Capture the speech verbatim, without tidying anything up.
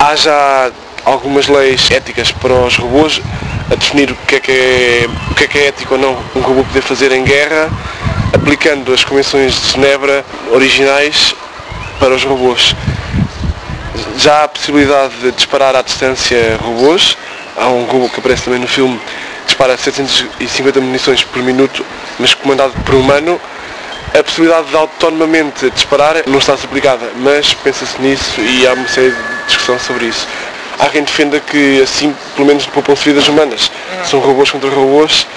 Há já algumas leis éticas para os robôs a definir o que é que é, o que é, que é ético ou não um robô poder fazer em guerra, aplicando as convenções de Genebra originais para os robôs. Já há a possibilidade de disparar à distância robôs. Há um robô que aparece também no filme, dispara setecentas e cinquenta munições por minuto, mas comandado por um humano. A possibilidade de autonomamente disparar não está aplicada, mas pensa-se nisso e há uma série de discussão sobre isso. Há quem defenda que assim, pelo menos, poupam-se vidas humanas. São robôs contra robôs.